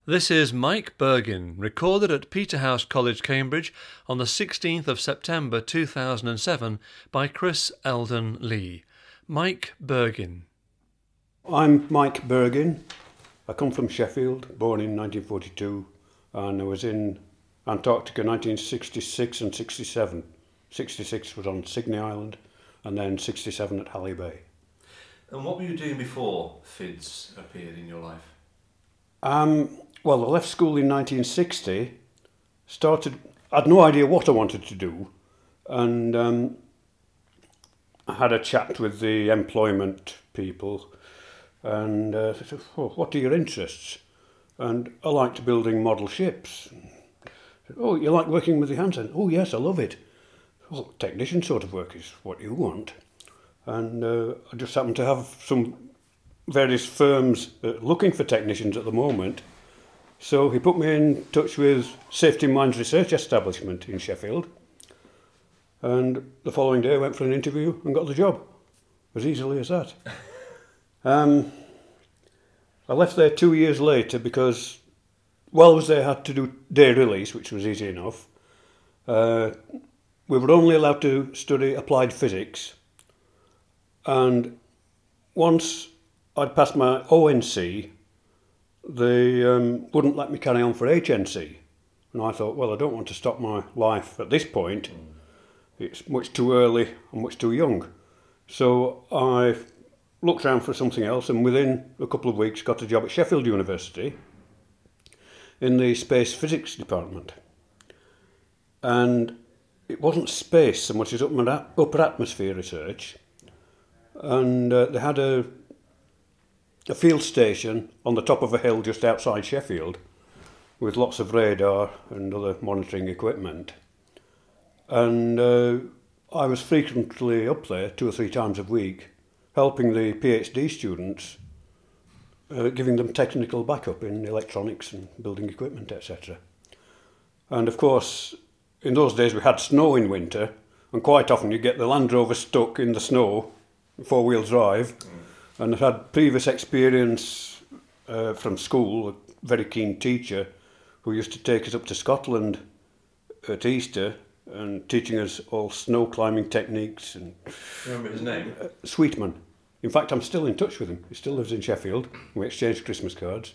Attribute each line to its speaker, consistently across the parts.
Speaker 1: This is Mike Bergin, recorded at Peterhouse College, Cambridge on the 16th of September 2007 by Chris Eldon Lee. Mike Bergin.
Speaker 2: I'm Mike Bergin. I come from Sheffield, born in 1942, and I was in Antarctica 1966 and 67. 66 was on Sydney Island, and then 67 at Halley Bay.
Speaker 1: And what were you doing before FIDS appeared in your life?
Speaker 2: Well, I left school in 1960, I had no idea what I wanted to do, and I had a chat with the employment people, and they said, what are your interests? And I liked building model ships. I said, oh, you like working with your hands? And, oh, yes, I love it. Well, technician sort of work is what you want. And I just happened to have some various firms looking for technicians at the moment. So he put me in touch with Safety Mines Research Establishment in Sheffield. And the following day I went for an interview and got the job, as easily as that. I left there 2 years later because, while I was there, I had to do day release, which was easy enough. We were only allowed to study applied physics. And once I'd passed my ONC, they wouldn't let me carry on for HNC. And I thought, well, I don't want to stop my life at this point. It's much too early and much too young. So I looked around for something else, and within a couple of weeks got a job at Sheffield University in the space physics department. And it wasn't space so much as upper atmosphere research. And they had a field station on the top of a hill just outside Sheffield with lots of radar and other monitoring equipment. And I was frequently up there 2 or 3 times a week, helping the PhD students, giving them technical backup in electronics and building equipment, etc. And of course, in those days we had snow in winter, and quite often you get the Land Rover stuck in the snow, 4-wheel drive. And I'd had previous experience from school, a very keen teacher who used to take us up to Scotland at Easter and teaching us all snow climbing techniques. And
Speaker 1: Remember his name?
Speaker 2: Sweetman. In fact, I'm still in touch with him. He still lives in Sheffield. We exchanged Christmas cards.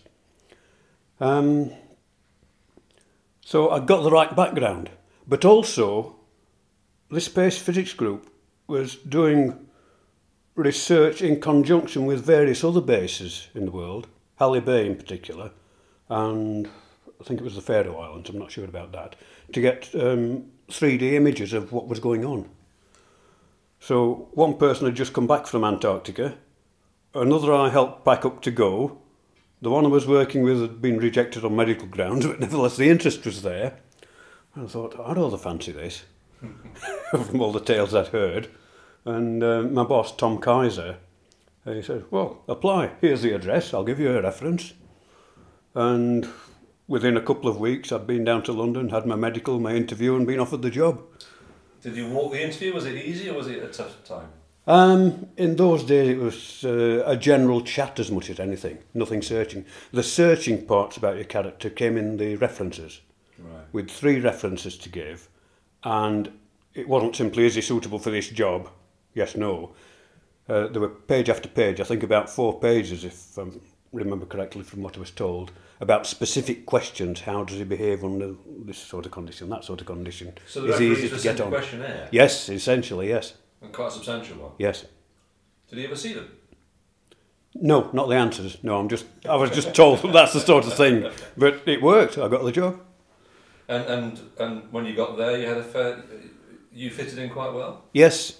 Speaker 2: So I got the right background. But also, this space physics group was doing research in conjunction with various other bases in the world, Halley Bay in particular, and I think it was the Faroe Islands, I'm not sure about that, to get 3D images of what was going on. So one person had just come back from Antarctica, another I helped pack up to go, the one I was working with had been rejected on medical grounds, but nevertheless the interest was there. And I thought, I'd rather fancy this, from all the tales I'd heard. And my boss, Tom Kaiser, he said, well, apply. Here's the address. I'll give you a reference. And within a couple of weeks, I'd been down to London, had my medical, my interview, and been offered the job.
Speaker 1: Did you walk the interview? Was it easy or was it a tough time?
Speaker 2: In those days, it was a general chat as much as anything, nothing searching. The searching parts about your character came in the references,
Speaker 1: Right.
Speaker 2: with 3 references to give. And it wasn't simply, is he suitable for this job? Yes, no. There were page after page, I think about 4 pages, if I remember correctly from what I was told, about specific questions. How does he behave under this sort of condition, that sort of condition?
Speaker 1: So the
Speaker 2: is he
Speaker 1: referees
Speaker 2: easy
Speaker 1: were
Speaker 2: to
Speaker 1: sent
Speaker 2: get
Speaker 1: a
Speaker 2: on?
Speaker 1: questionnaire?
Speaker 2: Yes, essentially, yes.
Speaker 1: And quite a substantial one?
Speaker 2: Yes.
Speaker 1: Did he ever see them?
Speaker 2: No, not the answers. No, I was just told that's the sort of thing. But it worked. I got the job.
Speaker 1: And when you got there, you fitted in quite well?
Speaker 2: Yes.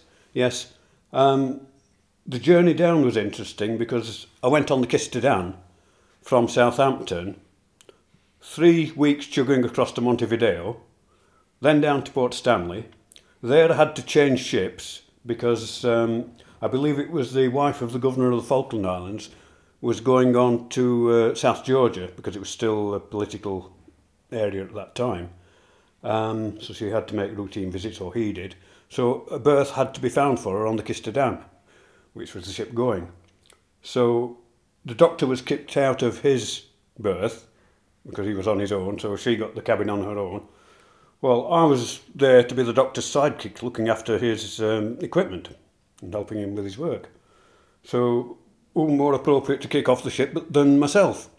Speaker 2: The journey down was interesting because I went on the Kistadan from Southampton, 3 weeks chugging across to Montevideo, then down to Port Stanley. There I had to change ships because I believe it was the wife of the governor of the Falkland Islands was going on to South Georgia because it was still a political area at that time. So she had to make routine visits, or he did. So a berth had to be found for her on the Kistadan, which was the ship going. So the doctor was kicked out of his berth because he was on his own, so she got the cabin on her own. Well, I was there to be the doctor's sidekick, looking after his equipment and helping him with his work. So who more appropriate to kick off the ship than myself?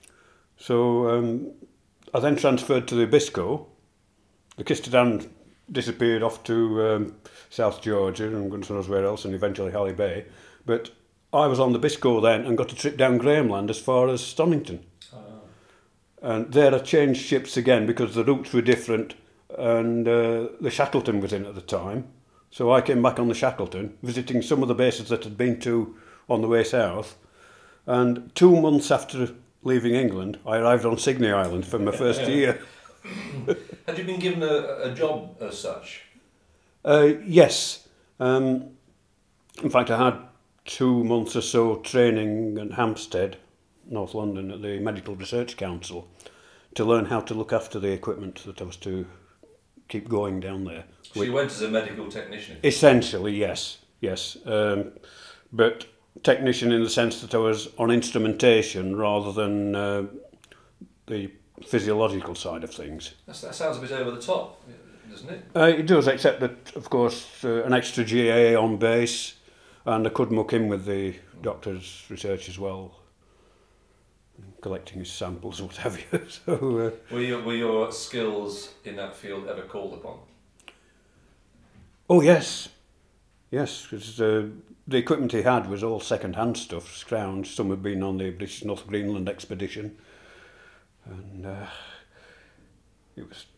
Speaker 2: So I then transferred to the Biscoe. The Kistadan disappeared off to South Georgia and goodness knows where else, and eventually Halley Bay. But I was on the Biscoe then and got a trip down Graham Land as far as Stonington. Oh. And there I changed ships again because the routes were different, and the Shackleton was in at the time. So I came back on the Shackleton, visiting some of the bases that I'd been to on the way south. And 2 months after leaving England, I arrived on Sydney Island for my first year.
Speaker 1: Had you been given a job as such?
Speaker 2: Yes. In fact, I had 2 months or so training in Hampstead, North London, at the Medical Research Council to learn how to look after the equipment that I was to keep going down there.
Speaker 1: So you went as a medical technician?
Speaker 2: Essentially, yes. But technician in the sense that I was on instrumentation rather than the physiological side of things.
Speaker 1: That sounds a bit over the top, doesn't it?
Speaker 2: It does, except that, of course, an extra GA on base, and I could muck in with the doctor's research as well, collecting his samples, what have you. So,
Speaker 1: were your skills in that field ever called upon?
Speaker 2: Oh, yes, because the equipment he had was all second-hand stuff, scrounged. Some had been on the British North Greenland expedition, and it was,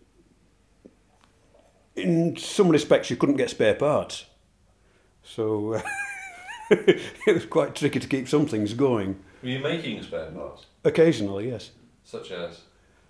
Speaker 2: in some respects, you couldn't get spare parts, so it was quite tricky to keep some things going.
Speaker 1: Were you making spare parts?
Speaker 2: Occasionally, yes.
Speaker 1: Such as?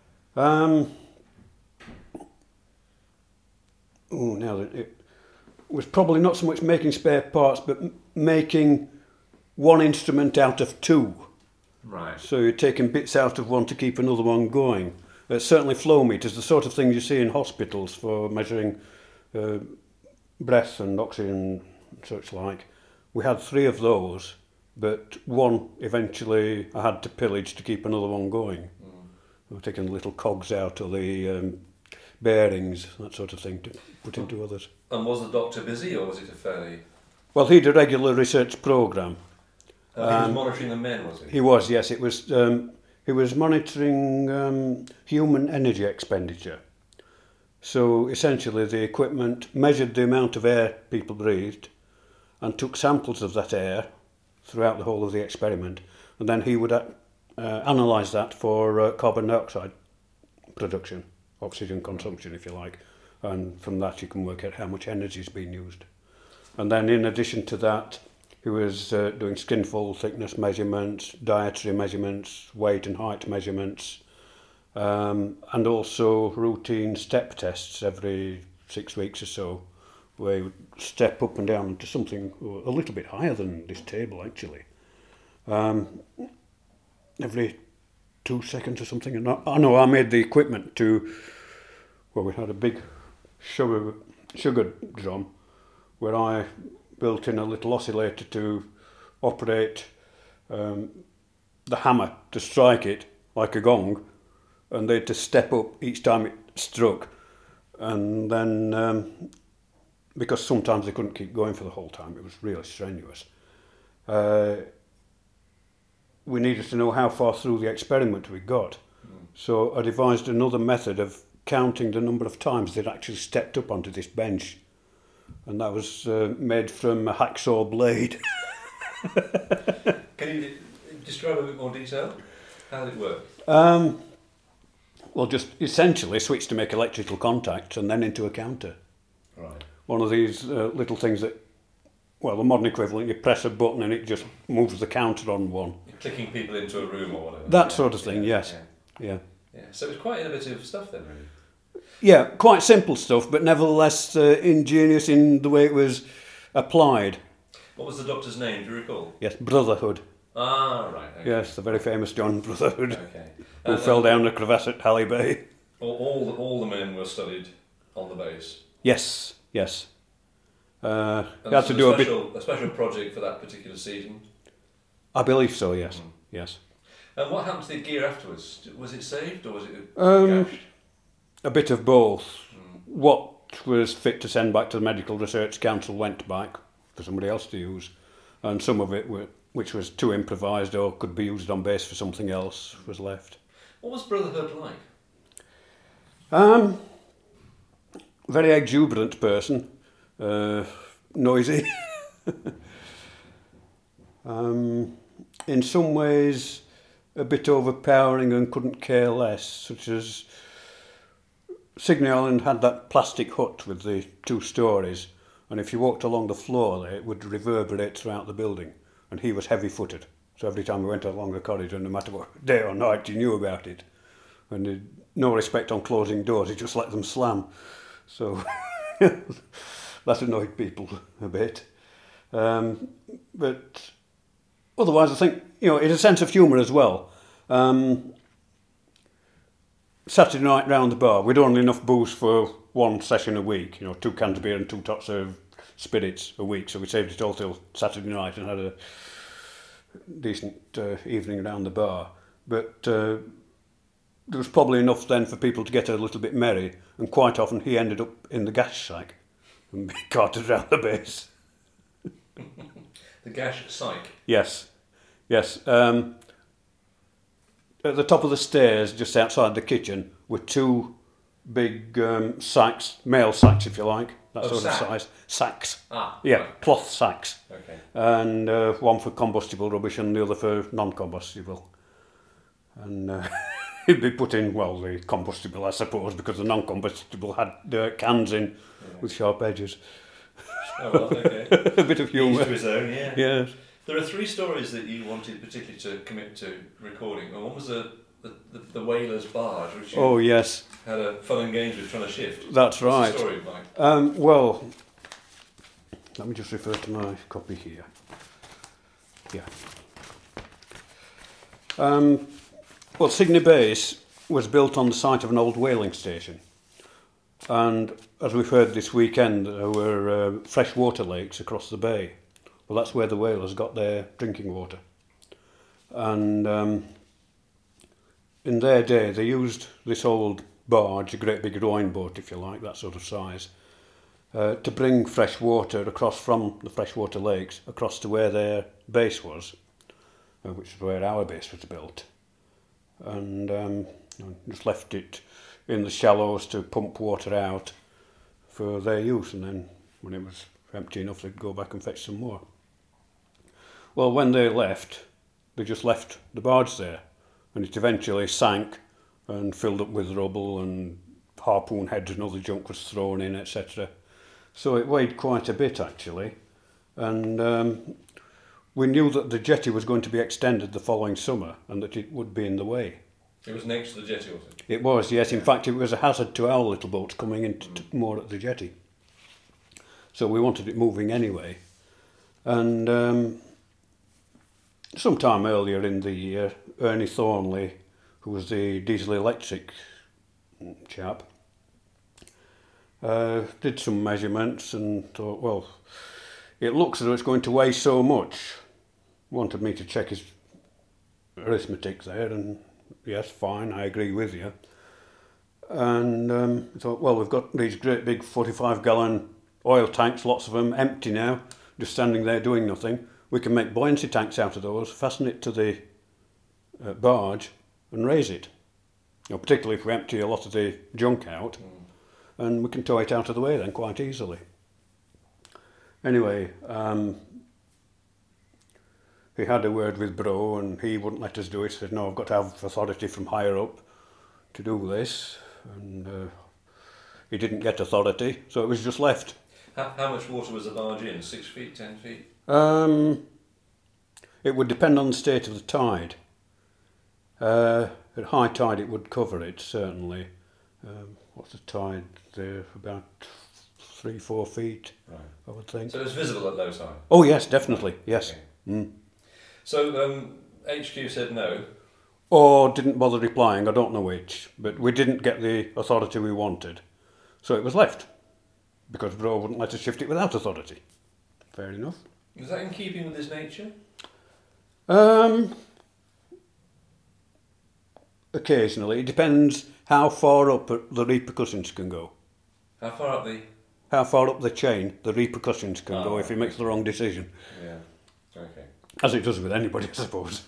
Speaker 2: It was probably not so much making spare parts, but making one instrument out of two.
Speaker 1: Right.
Speaker 2: So you're taking bits out of one to keep another one going. Certainly flow meters, the sort of things you see in hospitals for measuring breath and oxygen and such like. We had 3 of those, but one eventually I had to pillage to keep another one going. We were taking the little cogs out of the bearings, that sort of thing, to put into others.
Speaker 1: And was the doctor busy, or was it a fairly...
Speaker 2: Well, he had a regular research programme.
Speaker 1: He was monitoring the men, was he?
Speaker 2: He was, yes. It was. He was monitoring human energy expenditure. So essentially the equipment measured the amount of air people breathed and took samples of that air throughout the whole of the experiment, and then he would analyse that for carbon dioxide production, oxygen consumption if you like, and from that you can work out how much energy is being used. And then in addition to that, he was doing skin fold thickness measurements, dietary measurements, weight and height measurements, and also routine step tests every 6 weeks or so, where he would step up and down to something a little bit higher than this table actually, every 2 seconds or something. And I made the equipment to, well, we had a big sugar drum where I built in a little oscillator to operate the hammer to strike it like a gong, and they had to step up each time it struck, and then because sometimes they couldn't keep going for the whole time, it was really strenuous. We needed to know how far through the experiment we got, so I devised another method of counting the number of times they'd actually stepped up onto this bench. And that was made from a hacksaw blade.
Speaker 1: Can you describe a bit more detail? How did it work?
Speaker 2: Well, just essentially switch to make electrical contact and then into a counter.
Speaker 1: Right.
Speaker 2: One of these little things that, well, the modern equivalent, you press a button and it just moves the counter on one.
Speaker 1: You're clicking people into a room or whatever.
Speaker 2: That sort of thing, yes. Yeah.
Speaker 1: So it was quite innovative stuff then, really.
Speaker 2: Yeah, quite simple stuff, but nevertheless ingenious in the way it was applied.
Speaker 1: What was the doctor's name, do you recall?
Speaker 2: Yes, Brotherhood.
Speaker 1: Ah, right. Okay.
Speaker 2: Yes, the very famous John Brotherhood,
Speaker 1: okay.
Speaker 2: who fell down the crevasse at Halley Bay.
Speaker 1: All the men were studied on the base?
Speaker 2: Yes. You had to
Speaker 1: do a special project for that particular season?
Speaker 2: I believe so, yes. Yes.
Speaker 1: And what happened to the gear afterwards? Was it saved or was it gashed?
Speaker 2: A bit of both. What was fit to send back to the Medical Research Council went back for somebody else to use, and some of it, which was too improvised or could be used on base for something else, was left.
Speaker 1: What was Brotherhood like?
Speaker 2: Very exuberant person, noisy. In some ways, a bit overpowering and couldn't care less, such as Signey Island had that plastic hut with the 2 stories, and if you walked along the floor there, it would reverberate throughout the building, and he was heavy-footed. So every time we went along the corridor, no matter what day or night, he knew about it. And he had no respect on closing doors, he just let them slam. So that annoyed people a bit. But otherwise, I think, it's a sense of humour as well. Saturday night round the bar, we'd only enough booze for 1 session a week, 2 cans of beer and 2 tots of spirits a week, so we saved it all till Saturday night and had a decent evening around the bar. But there was probably enough then for people to get a little bit merry, and quite often he ended up in the gas sack and be carted around the base.
Speaker 1: The gas psych?
Speaker 2: Yes. At the top of the stairs, just outside the kitchen, were 2 big sacks, male sacks if you like, that sort of size. Sacks. Yeah, right. Cloth sacks.
Speaker 1: Okay.
Speaker 2: And one for combustible rubbish and the other for non-combustible. And it'd be put in, the combustible I suppose, because the non-combustible had cans in with sharp edges.
Speaker 1: Oh, well, okay.
Speaker 2: A bit of humour.
Speaker 1: Each to his own, yeah.
Speaker 2: Yes.
Speaker 1: There are 3 stories that you wanted particularly to commit to recording. One was the whaler's barge, which you
Speaker 2: yes.
Speaker 1: had a fun and games with trying to shift.
Speaker 2: That's right.
Speaker 1: What's the story like?
Speaker 2: Let me just refer to my copy here. Yeah. Signey Base was built on the site of an old whaling station. And as we've heard this weekend, there were freshwater lakes across the bay. Well, that's where the whalers got their drinking water. And in their day, they used this old barge, a great big rowing boat, if you like, that sort of size, to bring fresh water across from the freshwater lakes across to where their base was, which is where our base was built. And just left it in the shallows to pump water out for their use, and then when it was empty enough, they'd go back and fetch some more. Well, when they left, they just left the barge there, and it eventually sank and filled up with rubble, and harpoon heads and other junk was thrown in, etc. So it weighed quite a bit, actually, and we knew that the jetty was going to be extended the following summer and that it would be in the way.
Speaker 1: It was next to the jetty, was it?
Speaker 2: It was, yes. In fact, it was a hazard to our little boats coming in to moor at the jetty. So we wanted it moving anyway. And sometime earlier in the year, Ernie Thornley, who was the diesel electric chap, did some measurements and thought, well, it looks as though it's going to weigh so much. Wanted me to check his arithmetic there, and yes, fine, I agree with you. And thought, well, we've got these great big 45-gallon oil tanks, lots of them empty now, just standing there doing nothing. We can make buoyancy tanks out of those, fasten it to the barge and raise it. Particularly if we empty a lot of the junk out, and we can tow it out of the way then quite easily. Anyway, he had a word with Bro and he wouldn't let us do it. He said, no, I've got to have authority from higher up to do this. And he didn't get authority, so it was just left.
Speaker 1: How much water was the barge in? 6 feet, 10 feet?
Speaker 2: It would depend on the state of the tide. At high tide it would cover it, certainly. What's the tide there? About 3-4 feet, right. I would think.
Speaker 1: So it was visible at low tide?
Speaker 2: Oh yes, definitely, yes.
Speaker 1: Okay. So HQ said no?
Speaker 2: Or didn't bother replying, I don't know which, but we didn't get the authority we wanted. So it was left, because Bro wouldn't let us shift it without authority. Fair enough.
Speaker 1: Was that in keeping with his nature?
Speaker 2: occasionally. It depends how far up the repercussions can go.
Speaker 1: How far up the...
Speaker 2: How far up the chain the repercussions can go if he makes the wrong decision.
Speaker 1: Yeah, okay.
Speaker 2: As it does with anybody, I suppose.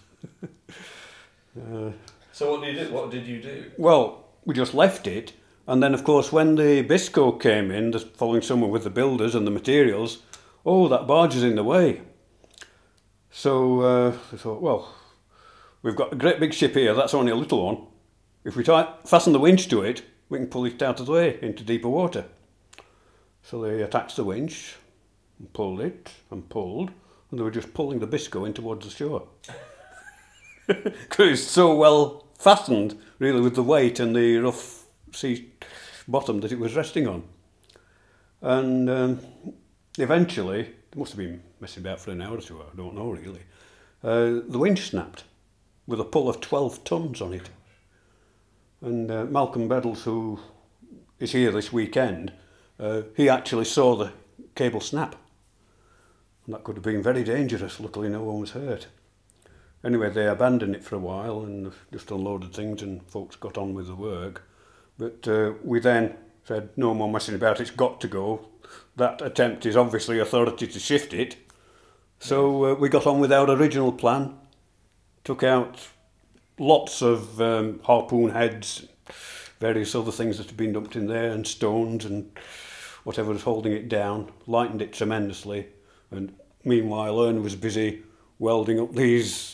Speaker 1: So what did you do? What did you do?
Speaker 2: Well, we just left it, and then of course when the BISCO came in the following summer with the builders and the materials, oh, that barge is in the way. So I thought, well, we've got a great big ship here, that's only a little one. If we fasten the winch to it, we can pull it out of the way into deeper water. So they attached the winch, and pulled it, and pulled, and they were just pulling the BISCO in towards the shore. Because it's so well fastened, really, with the weight and the rough sea bottom that it was resting on. And eventually, they must have been messing about for an hour or two, I don't know really, the winch snapped with a pull of 12 tons on it. And Malcolm Beddles, who is here this weekend, he actually saw the cable snap. And that could have been very dangerous. Luckily no one was hurt. Anyway, they abandoned it for a while and just unloaded things and folks got on with the work. But we then said, no more messing about, it's got to go. That attempt is obviously authority to shift it. So we got on with our original plan, took out lots of harpoon heads, various other things that had been dumped in there, and stones and whatever was holding it down, lightened it tremendously. And meanwhile, Ern was busy welding up these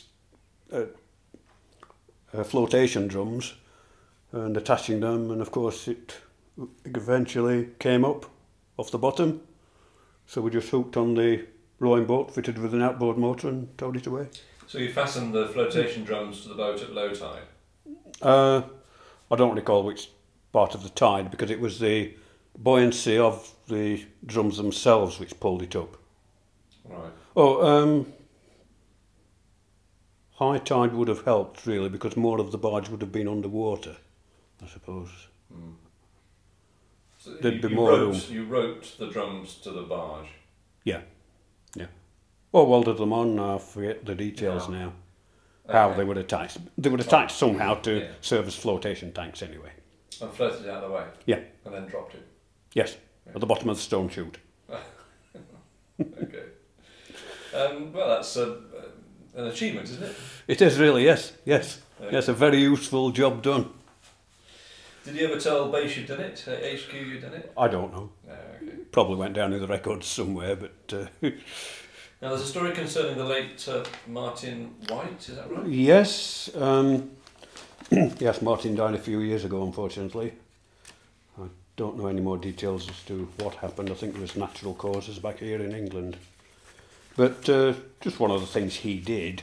Speaker 2: flotation drums and attaching them, and of course it eventually came up off the bottom. So we just hooked on the rowing boat fitted with an outboard motor and towed it away.
Speaker 1: So you fastened the flotation drums to the boat at low tide?
Speaker 2: I don't recall which part of the tide, because it was the buoyancy of the drums themselves which pulled it up.
Speaker 1: Right.
Speaker 2: High tide would have helped really, because more of the barge would have been underwater, I suppose.
Speaker 1: Mm. So
Speaker 2: There'd be more room.
Speaker 1: You roped the drums to the barge?
Speaker 2: Yeah. Or welded them on, I forget the details now. How they were attached. They were attached somehow to serve as flotation tanks anyway.
Speaker 1: And floated it out of the way?
Speaker 2: Yeah.
Speaker 1: And then dropped it?
Speaker 2: Yes, at the bottom of the stone chute.
Speaker 1: Okay. Well, that's an achievement, isn't it?
Speaker 2: It is really, yes. Yes, a very useful job done.
Speaker 1: Did you ever tell Base you'd done it? HQ you'd done it?
Speaker 2: I don't know.
Speaker 1: No, okay.
Speaker 2: Probably went down in the records somewhere, but...
Speaker 1: Now, there's a story concerning the late Martin White, is that right?
Speaker 2: Yes. Yes, Martin died a few years ago, unfortunately. I don't know any more details as to what happened. I think it was natural causes back here in England. But just one of the things he did.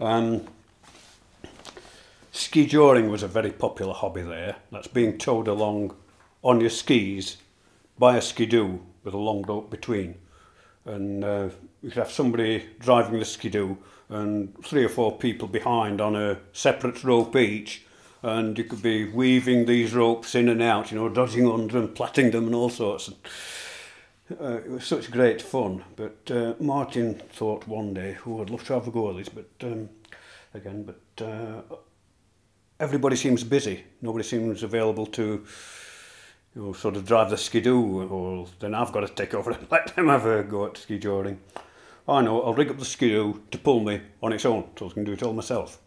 Speaker 2: Ski joring was a very popular hobby there. That's being towed along on your skis by a skidoo with a long rope between. And you could have somebody driving the skidoo and 3 or 4 people behind on a separate rope each, and you could be weaving these ropes in and out, dodging under and plaiting them and all sorts. It was such great fun. But Martin thought one day, I'd love to have a go at this, but everybody seems busy. Nobody seems available to sort of drive the skidoo, or then I've got to take over and let them have a go at ski joring. I know, I'll rig up the skidoo to pull me on its own, so I can do it all myself.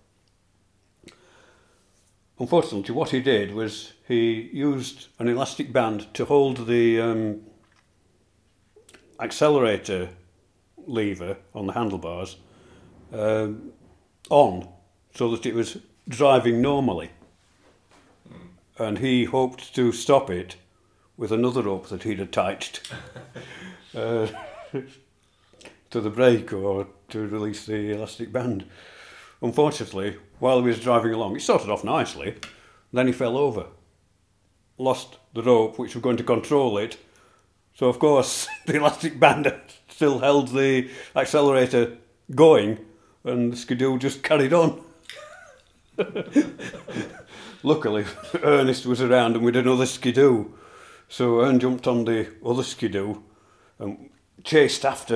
Speaker 2: Unfortunately, what he did was he used an elastic band to hold the accelerator lever on the handlebars on, so that it was driving normally. And he hoped to stop it with another rope that he'd attached to the brake or to release the elastic band. Unfortunately, while he was driving along, it started off nicely, then he fell over, lost the rope which was going to control it. So of course the elastic band still held the accelerator going, and the skidoo just carried on. Luckily, Ernest was around and we had another skidoo. So Ern jumped on the other skidoo and chased after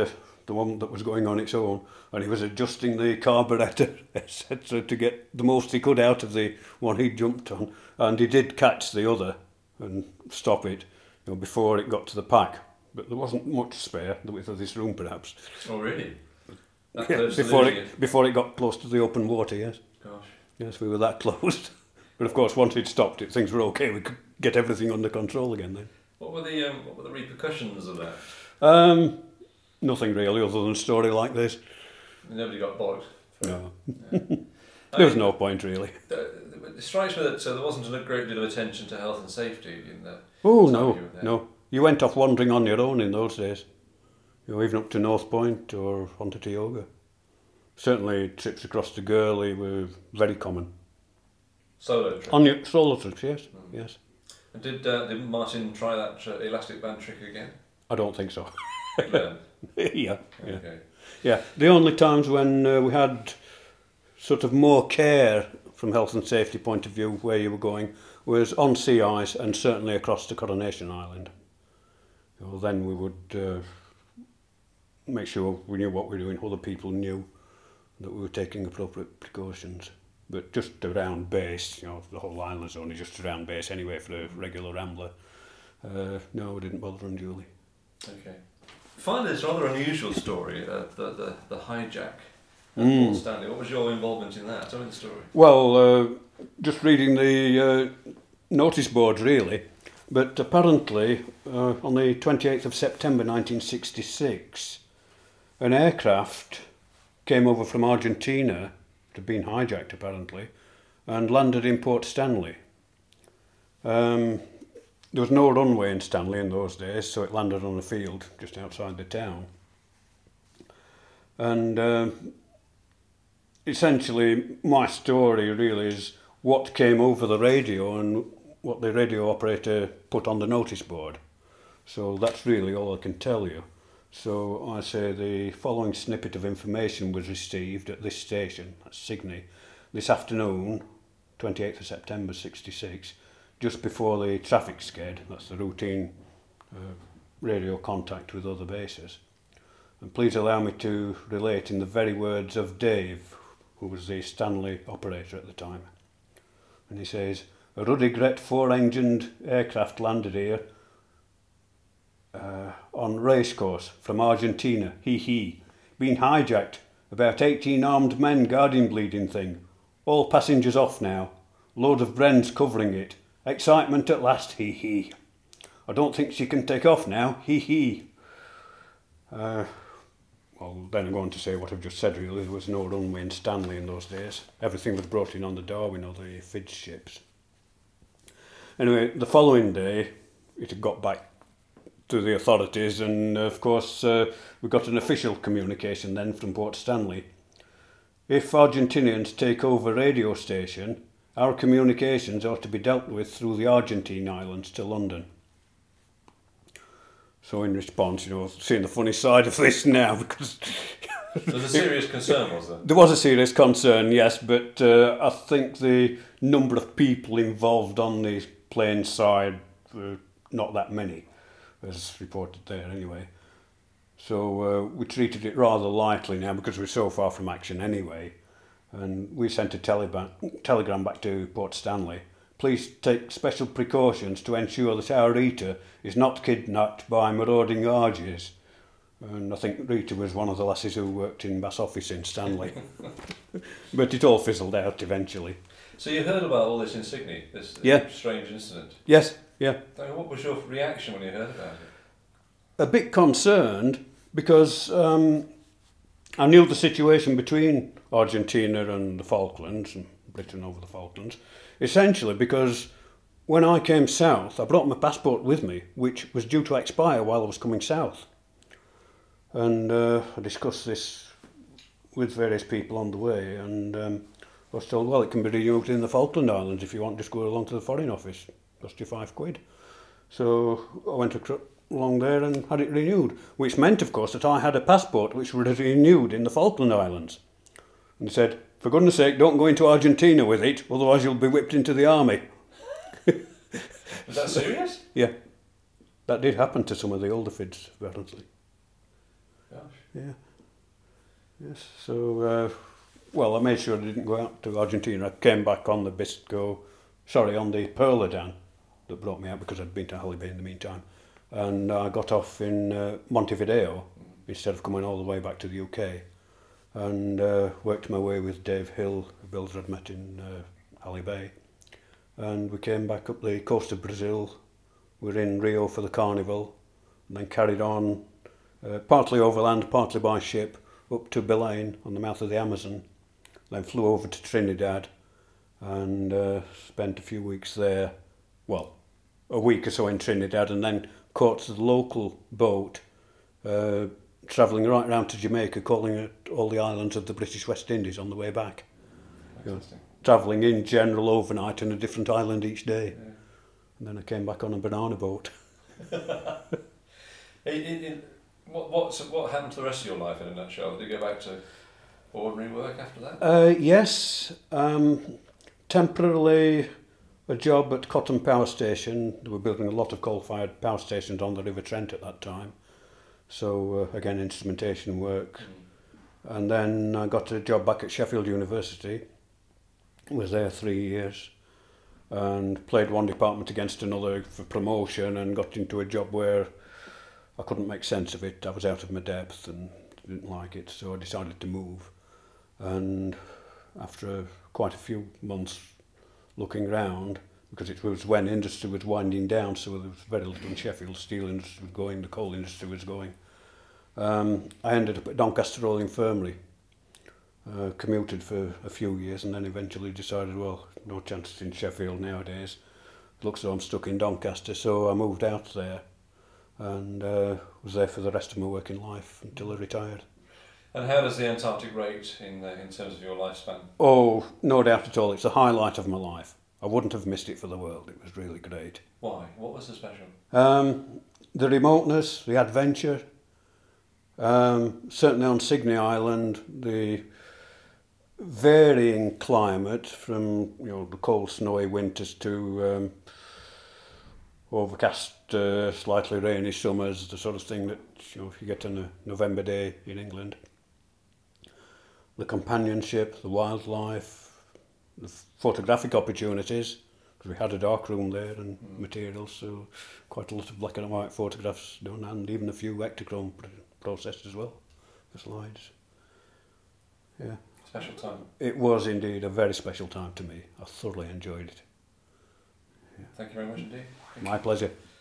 Speaker 2: the one that was going on its own, and he was adjusting the carburettor, etc., to get the most he could out of the one he jumped on, and he did catch the other and stop it, before it got to the pack. But there wasn't much spare, the width of this room perhaps.
Speaker 1: Oh, really?
Speaker 2: Before it got close to the open water, yes.
Speaker 1: Gosh.
Speaker 2: Yes, we were that close. But of course, once it stopped, things were okay. We could get everything under control again then.
Speaker 1: What were the repercussions of that?
Speaker 2: Nothing really, other than a story like this.
Speaker 1: Nobody got bollocks.
Speaker 2: No.
Speaker 1: Yeah.
Speaker 2: There was no point really.
Speaker 1: It strikes me that there wasn't a great deal of attention to health and safety in that.
Speaker 2: Oh no. You went off wandering on your own in those days. Even up to North Point or onto Tioga. Certainly trips across to Gurley were very common.
Speaker 1: Solo trips?
Speaker 2: On your solo trips, yes. Yes.
Speaker 1: And did Martin try that elastic band trick again?
Speaker 2: I don't think so.
Speaker 1: Learn.
Speaker 2: Yeah.
Speaker 1: Okay.
Speaker 2: Yeah. The only times when we had sort of more care from health and safety point of view where you were going was on sea ice and certainly across to Coronation Island. Then we would make sure we knew what we were doing, other people knew that we were taking appropriate precautions. But just around base, the whole island's only just around base anyway for a regular rambler. No, we didn't bother unduly.
Speaker 1: Okay. Finally, this rather unusual story, the hijack at Port Stanley. What was your involvement in that? Tell me the story.
Speaker 2: Well, just reading the notice boards really, but apparently on the 28th of September 1966, an aircraft came over from Argentina, it had been hijacked apparently, and landed in Port Stanley. There was no runway in Stanley in those days, so it landed on a field just outside the town. And essentially my story really is what came over the radio and what the radio operator put on the notice board. So that's really all I can tell you. So I say the following snippet of information was received at this station, at Sydney, this afternoon, 28th of September 66, just before the traffic sked. That's the routine radio contact with other bases. And please allow me to relate in the very words of Dave, who was the Stanley operator at the time. And he says, "A Ruddy Gret 4-engined aircraft landed here on racecourse from Argentina, been hijacked, about 18 armed men guarding bleeding thing, all passengers off now, load of Brens covering it, excitement at last, I don't think she can take off now, Well, then I'm going to say what I've just said really, there was no runway in Stanley in those days, everything was brought in on the Darwin or the Fidge ships. Anyway, the following day it had got back to the authorities, and of course we got an official communication then from Port Stanley. If Argentinians take over radio station, our communications are to be dealt with through the Argentine islands to London. So in response, seeing the funny side of this now, because
Speaker 1: there was a serious concern, was there?
Speaker 2: There was a serious concern, yes, but I think the number of people involved on the plane side were not that many, as reported there anyway. So we treated it rather lightly now because we're so far from action anyway. And we sent a telegram back to Port Stanley. Please take special precautions to ensure that our Rita is not kidnapped by marauding Argies. And I think Rita was one of the lasses who worked in Bass Office in Stanley. But it all fizzled out eventually.
Speaker 1: So you heard about all this in Sydney, this strange incident?
Speaker 2: Yes, yeah.
Speaker 1: What was your reaction when you heard about it?
Speaker 2: A bit concerned because I knew the situation between Argentina and the Falklands, and Britain over the Falklands, essentially because when I came south, I brought my passport with me, which was due to expire while I was coming south. And I discussed this with various people on the way, and I was told, well, it can be renewed in the Falkland Islands if you want, just go along to the Foreign Office, cost you £5. So I went along there and had it renewed, which meant, of course, that I had a passport which was renewed in the Falkland Islands. And they said, for goodness sake, don't go into Argentina with it, otherwise you'll be whipped into the army.
Speaker 1: Was that serious?
Speaker 2: Yeah. That did happen to some of the older Fids, apparently.
Speaker 1: Gosh.
Speaker 2: Yeah. Yes. So, well, I made sure I didn't go out to Argentina. I came back on the on the Pearladan that brought me out because I'd been to Halley Bay in the meantime. And I got off in Montevideo instead of coming all the way back to the UK. And worked my way with Dave Hill, a builder I'd met in Halley Bay. And we came back up the coast of Brazil. We were in Rio for the carnival, and then carried on partly overland, partly by ship, up to Belém on the mouth of the Amazon. Then flew over to Trinidad and spent a few weeks there. Well, a week or so in Trinidad, and then caught the local boat travelling right round to Jamaica, calling at all the islands of the British West Indies on the way back. Travelling in general overnight in a different island each day. Yeah. And then I came back on a banana boat.
Speaker 1: What happened to the rest of your life in a nutshell? Did you go back to ordinary work after that?
Speaker 2: Yes. Temporarily a job at Cotton Power Station. They were building a lot of coal-fired power stations on the River Trent at that time. So again, instrumentation work. And then I got a job back at Sheffield University. Was there 3 years and played one department against another for promotion and got into a job where I couldn't make sense of it. I was out of my depth and didn't like it, so I decided to move. And after quite a few months looking around, because it was when industry was winding down, so there was very little in Sheffield. Steel industry was going, the coal industry was going. I ended up at Doncaster Oil Infirmary. Commuted for a few years and then eventually decided, well, no chances in Sheffield nowadays. It looks as though I'm stuck in Doncaster, so I moved out there and was there for the rest of my working life until I retired.
Speaker 1: And how does the Antarctic rate in terms of your lifespan?
Speaker 2: Oh, no doubt at all. It's the highlight of my life. I wouldn't have missed it for the world. It was really great.
Speaker 1: Why? What was so special?
Speaker 2: The remoteness, the adventure. Certainly on Cygney Island, the varying climate from the cold snowy winters to overcast slightly rainy summers, the sort of thing that if you get on a November day in England. The companionship, the wildlife, the photographic opportunities, because we had a dark room there and materials, so quite a lot of black and white photographs done and even a few Ektachrome processed as well for slides. Yeah.
Speaker 1: Special time.
Speaker 2: It was indeed a very special time to me. I thoroughly enjoyed it.
Speaker 1: Yeah. Thank you very much indeed.
Speaker 2: My pleasure.